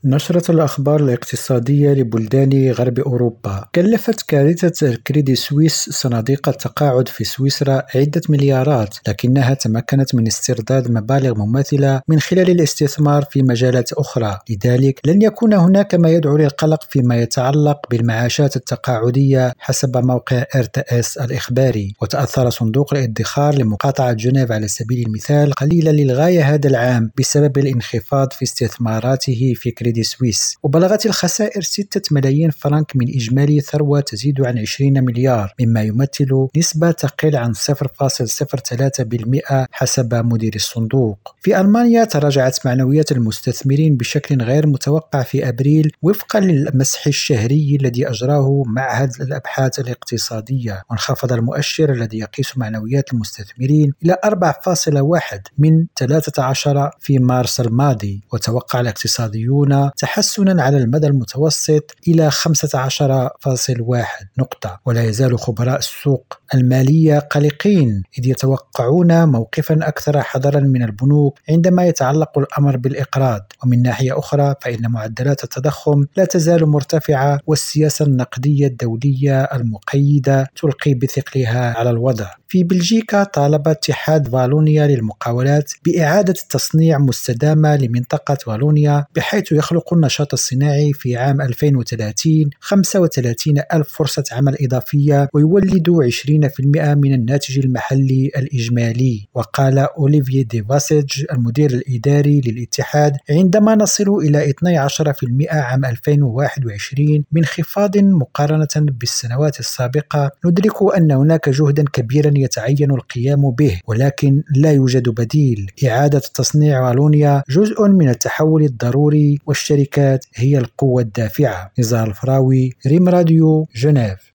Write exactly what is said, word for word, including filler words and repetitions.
نشرت الأخبار الاقتصادية لبلدان غرب أوروبا. كلفت كارثة الكريدي سويس صناديق التقاعد في سويسرا عدة مليارات، لكنها تمكنت من استرداد مبالغ مماثلة من خلال الاستثمار في مجالات أخرى. لذلك لن يكون هناك ما يدعو للقلق فيما يتعلق بالمعاشات التقاعدية حسب موقع إر تي إس الإخباري. وتأثر صندوق الادخار لمقاطعة جنيف على سبيل المثال قليلا للغاية هذا العام بسبب الانخفاض في استثماراته في كريدي سويس، وبلغت الخسائر ستة ملايين فرنك من إجمالي ثروة تزيد عن عشرين مليار، مما يمثل نسبة تقل عن صفر فاصلة صفر ثلاثة بالمئة حسب مدير الصندوق. في ألمانيا تراجعت معنويات المستثمرين بشكل غير متوقع في أبريل وفقا للمسح الشهري الذي أجراه معهد الأبحاث الاقتصادية، وانخفض المؤشر الذي يقيس معنويات المستثمرين إلى أربعة فاصلة واحد من ثلاثة عشر في مارس الماضي. وتوقع الاقتصاديون تحسنا على المدى المتوسط إلى خمسة عشر فاصلة واحد نقطة. ولا يزال خبراء السوق المالية قلقين إذ يتوقعون موقفا أكثر حذرا من البنوك عندما يتعلق الأمر بالإقراض. ومن ناحية أخرى فإن معدلات التضخم لا تزال مرتفعة، والسياسة النقدية الدولية المقيدة تلقي بثقلها على الوضع. في بلجيكا طالب اتحاد فالونيا للمقاولات بإعادة تصنيع مستدامة لمنطقة فالونيا، بحيث يخلق النشاط الصناعي في عام ألفين وثلاثين خمسة وثلاثين ألف فرصة عمل إضافية، ويولد عشرين بالمئة من الناتج المحلي الإجمالي. وقال أوليفييه دي فاسيج المدير الإداري للاتحاد: عندما نصل إلى اثني عشر بالمئة عام ألفين وواحد وعشرين بانخفاض مقارنة بالسنوات السابقة، ندرك أن هناك جهدا كبيرا يتعين القيام به، ولكن لا يوجد بديل. إعادة تصنيع فالونيا جزء من التحول الضروري، والشركات هي القوة الدافعة. نزار الفراوي، ريم راديو، جنيف.